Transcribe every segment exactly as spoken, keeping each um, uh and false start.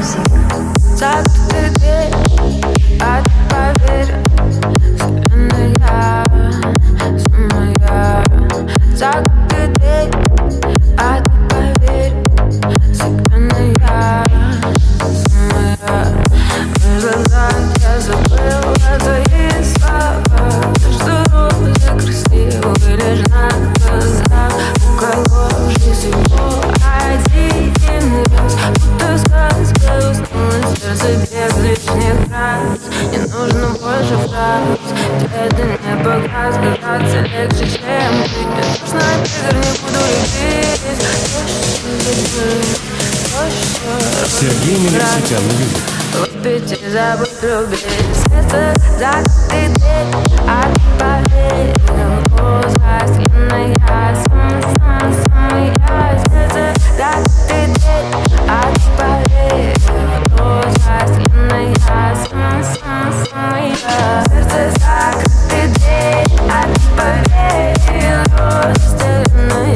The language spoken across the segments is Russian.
Закрытая дверь, а ты поверь, вселенная самая. Закрытая дверь, а ты поверь, вселенная самая. В глазах я забыла твои слова. Ты что розы красивые лишь на глазах. У кого в жизни был один раз, будто сказка уснула, сердце без лишних раз. Не нужно больше фраз, это не показ. Казаться легче, чем быть. Мне нужно тигр, не буду любить. Сергей Меликситян на YouTube. Выпить и забыть любить. Сердце закрытый дверь, а ты поверь. Вселенная самая. Сердце закрытый дверь, а ты поверь. Вселенная самая. Сердце закрытый дверь, а ты поверь. Вселенная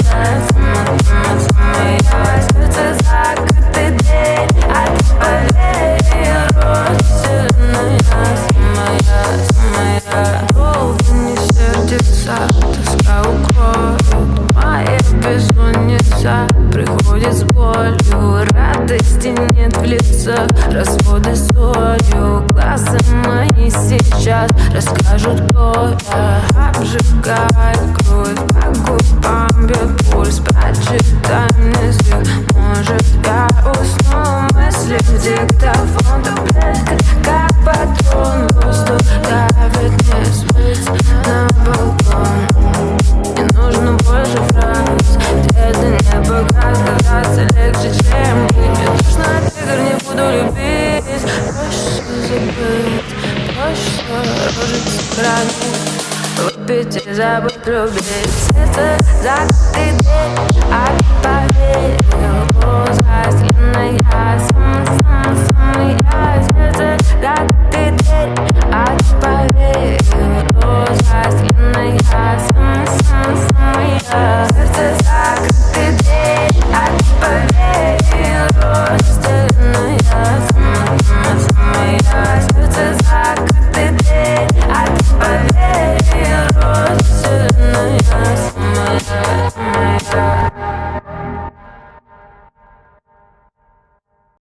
самая. Сердце закрытый дверь, а ты поверь. Вселенная самая, самая. Долго не сердится, тоска укроет. Моя бессонница приходит с болью. Радости нет в лицах, разводы солью. Глаза мои сейчас расскажут, кто я. Обжигает кровь, по губам бьет пульс. Прочитай мне стих, может я усну. Мысли в диктофон, таблетка как патрон. Воздух давит, не смыть на балкон. Не нужно больше фраз, это не показ. Казаться легче, чем быть. Мне нужно тигр, не буду любить. Проще забыть, проще рожить сохранить. Выпить и забыть любить. Сердце закрытый дверь, а ты поверь. Вселенная самая. Сердце закрытый